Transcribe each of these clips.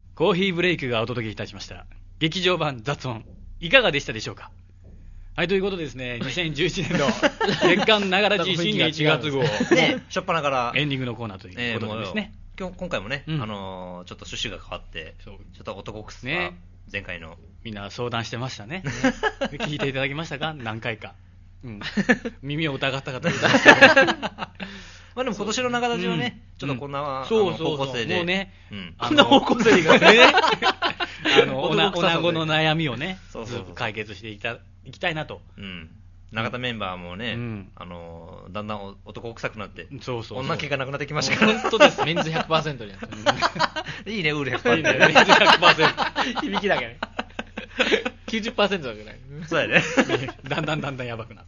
コーヒーブレイクがお届けいたしました劇場版雑音、いかがでしたでしょうか。はい、ということでですね、2011年の月刊ながらじ新年1月号ね、しょっぱなからエンディングのコーナーということでですね、 今回もね、 うんちょっと趣旨が変わってちょっと男くすがね前回のみんな相談してましたね。聞いていただきましたか、何回か。耳を疑った方いますけどまあでも今年の長田中はね、ちょっとこんな、 そう方向性でもうね、 こんな方向性がね女子の悩みをね、 そうずっと解決していきたいなと。 永田メンバーもね、だんだん男臭くなって女気がなくなってきましたから。 本当です。メンズ 100% になっていいね、ウール 100%。 いいね、メンズ 100%。 響きだけね。90% だけない。 そうやね。 だんだんやばくなって。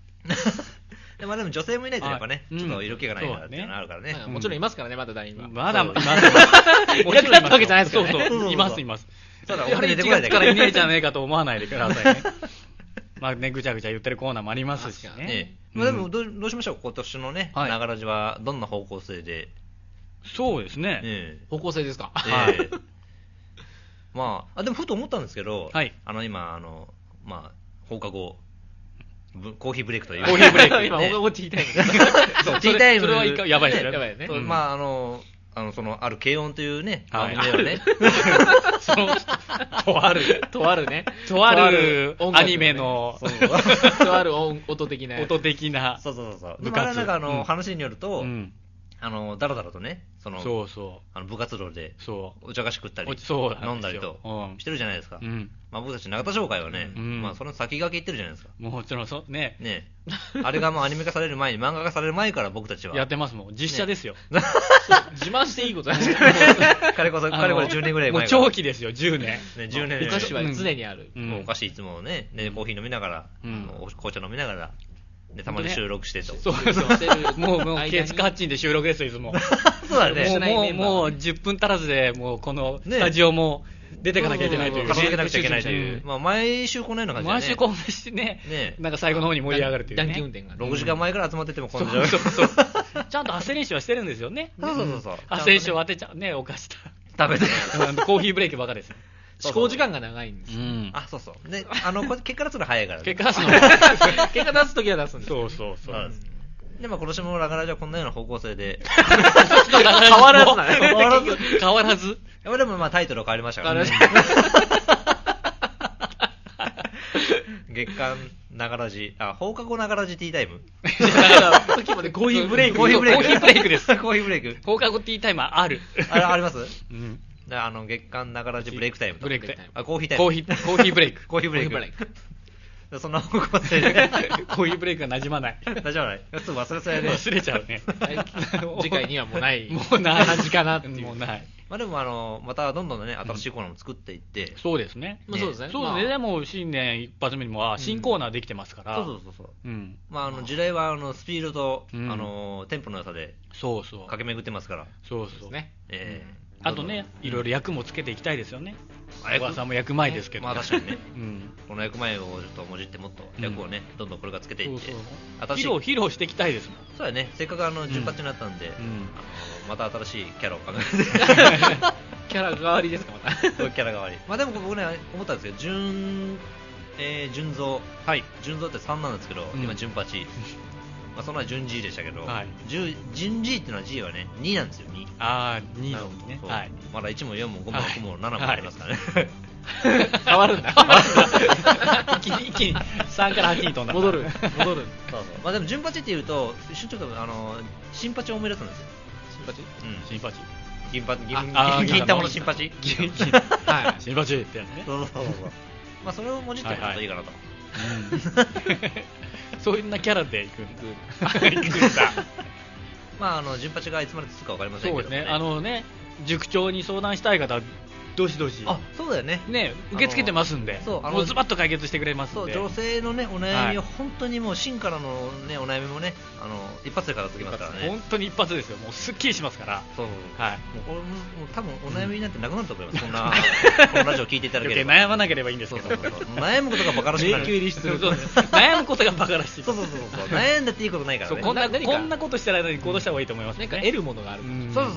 でも女性もいないとやっぱね、ちょっと色気がないからっていうのあるからね。 もちろんいますからね、まだ団員は。 まだいます。 もちろんいますわけじゃないですからね。 そういますいます。 ただ俺1月からいねえじゃねえかと思わないでくださいね。まあね、ぐちゃぐちゃ言ってるコーナーもありますしね。 まあでもどうしましょう、今年のね、ながらじはどんな方向性で。 そうですね。 方向性ですか。 まあでもふと思ったんですけど、今まあ放課後コーヒーブレイクという。 コーヒーブレイク。 今放課後ティータイム。 そうティータイム。 それはやばいですね。 やばいね。 まあある軽音というね、番組ではね、 とあるね、 とあるアニメの、 とある音的な、 そう。でもあれなんか話によると、だらだらとね、部活動でお茶菓子食ったり飲んだりとしてるじゃないですか。まあ僕たち永田商会はね、まあその先駆け言ってるじゃないですか。 もちろんそうね。 あれがもうアニメ化される前に、漫画化される前から僕たちはやってますもん。実写ですよ。 自慢していいことなんですか。 かれこれ10年ぐらい前から。 もう長期ですよ、10年。 10年。 お菓子は常にある。 お菓子いつもね、コーヒー飲みながら、紅茶飲みながら。でたまに収録してと。 もうケツカッチンで収録ですよ、いつも。 そうだね。 もう10分足らずで、もうこのスタジオも出てかなきゃいけないという。 片付けなくちゃいけないという。まあ毎週このような感じでね。 毎週こうしてね、なんか最後の方に盛り上がるというね。 暖気運転が。 6時間前から集まっててもこんな状況。 そうちゃんと汗練習はしてるんですよね。 そう。 汗練習を当てちゃうね、お菓子と。 食べて。 コーヒーブレイクばかです。 思考時間が長いんですよ。 そう。で、結果出すの早いからね。 結果出すときは出すんです。 そう。 で、まあ今年もラガラジはこんなような方向性で。 変わらずだね。変わらず。 でもまあタイトル変わりましたからね。月刊ながらじ、放課後ながらじティータイム。 さっきまでコーヒーブレイクです。 コーヒーブレイク。 放課後ティータイムある。 あります？月刊ながらじブレイクタイム。 ブレイクタイム。 コーヒータイム。 コーヒーブレイク。 コーヒーブレイク。そんな方向性で。 コーヒーブレイクが馴染まない。 すぐ忘れそうやね。 忘れちゃうね。 次回にはもうない感じかなっていう。もうない。 まあでもまたどんどんね、新しいコーナーも作っていって。 そうですね。 そうですね。 でも新年一発目にも新コーナーできてますから。 そう。まあ時代はスピードとテンポの良さで駆け巡ってますから。 そうね。 あとね、いろいろ役もつけていきたいですよね。小川さんも役前ですけど。 まあ確かにね。この役前をちょっともじってもっと役をね、どんどんこれからつけていって。 披露していきたいですもん。 そうやね。せっかく順発になったんで、また新しいキャラを考えて。 キャラ代わりですか、また。 キャラ代わり。まあでも僕ね、思ったんですけど、順蔵。順蔵って3なんですけど、今順八。まあその前順 G でしたけど、順 G っていうのは G はね、2なんですよ、2。 2のね。 まだ1も4も5も6も7もありますからね。 変わるんだ。 一気に3から8に飛んだ。 戻る。 まあでも順八っていうと、ちょっと新八を思い出すんですよ。 新八銀玉の新八。 新八ってやつね。 まあそれをもじってもらったらいいかなと。 そんなキャラでいくんだ。 まあ順八がいつまで続くか分かりませんけど。 そうですね。塾長に相談したい方、どしどし。 そうだよね。 受け付けてますんで。もうズバッと解決してくれますんで。 女性のね、お悩みを本当にもう芯からのね、お悩みもね、一発で片付けますからね。 本当に一発ですよ。もうすっきりしますから。 もう多分お悩みなんてなくなると思います。このラジオ聞いていただければ。 悩まなければいいんですけど。 悩むことがバカらしい。 悩むことがバカらしい。 悩んだっていいことないからね。 こんなことしたら行動した方がいいと思います。 なんか得るものがある。 そう。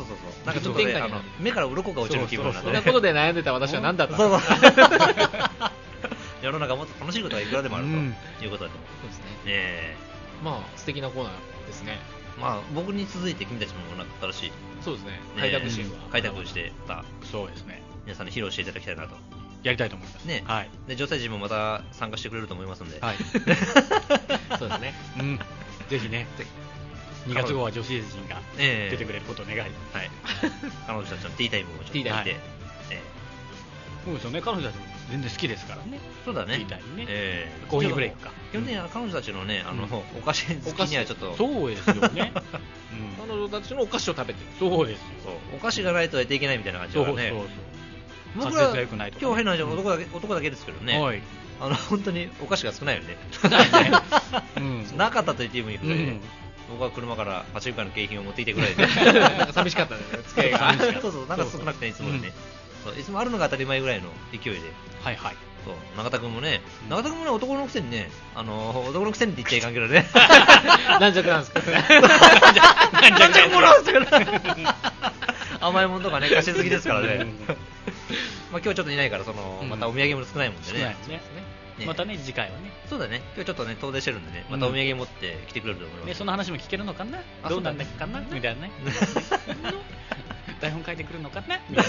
なんかちょっとね、目から鱗が落ちる気分になって、 そんなことで悩んでた私は何だったの世の中もっと楽しいことがいくらでもあるということで、 そうですね。まあ素敵なコーナーですね。 まあ僕に続いて君たちも新しい、 そうですね、開拓心は開拓してそうですね、 皆さんに披露していただきたいなと。 やりたいと思いますね。はい。で女性陣もまた参加してくれると思いますので、はい。 そうですね。 ぜひね。2月号は女性陣が出てくれることを願い、はい、 彼女たちのティータイムをちょっと見て、 そうですよね、彼女たちも全然好きですからね。 そうだね。 ティータイムね。コーヒーブレイクか。 基本的に彼女たちのね、お菓子好きにはちょっと。 そうですよね。 彼女たちのお菓子を食べてる。 そうですよ。 お菓子がないとやっていけないみたいな感じだからね。僕ら今日変な話、男だけですけどね。本当にお菓子が少ないよね。 少ないね。 なかったと言ってもいいぐらい。僕は車からパチンコの景品を持っていてぐらいでなんか寂しかったね、机が。 そうそう、なんか少なくていつもね、いつもあるのが当たり前ぐらいの勢いで。 はいはい。 そう、永田君もね、男のくせにね、男のくせにって言っちゃいかんけどね。 軟弱なんですか。 軟弱者なんですか。甘いものとかね、菓子好きですからね。まあ今日ちょっといないから、またお土産も少ないもんでね。 またね、次回はね。 そうだね、今日ちょっとね、遠出してるんでね、またお土産持って来てくれると思います。 その話も聞けるのかな、どうなんだっけかなみたいなね。台本書いてくるのかなみたい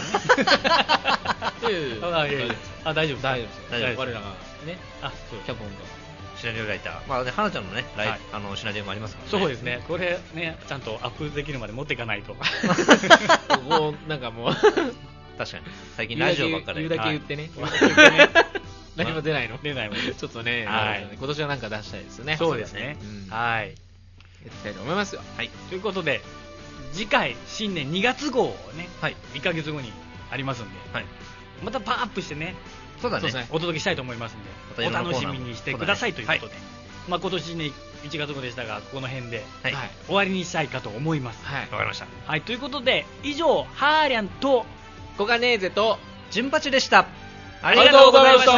なね。大丈夫、大丈夫。 我らがね、キャポンが。 シナリオライター。まあね、花ちゃんのね、シナリオもありますからね。 そうですね、これね、ちゃんとアップできるまで持っていかないと。 もう、なんかもう。 確かに。最近ラジオばっかり。 言うだけ言ってね。何も出ないの？ 出ないもん。 ちょっとね、今年はなんか出したいですよね。 そうですね。はい。 やっていきたいと思いますよ。 はい。ということで、次回、新年2月号をね、1ヶ月後にありますんで、またパワーアップしてね、 そうだね。 お届けしたいと思いますんで、お楽しみにしてくださいということで、まあ今年ね、1月号でしたが、この辺で終わりにしたいかと思います。 はい。わかりました。 はい。ということで、以上、ハーリャンと、 コガネーゼと、 ジュンパチでした。 ありがとうございました。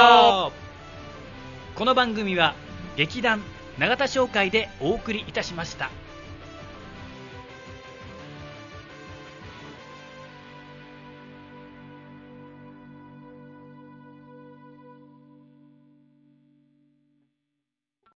この番組は劇団永田商会でお送りいたしました。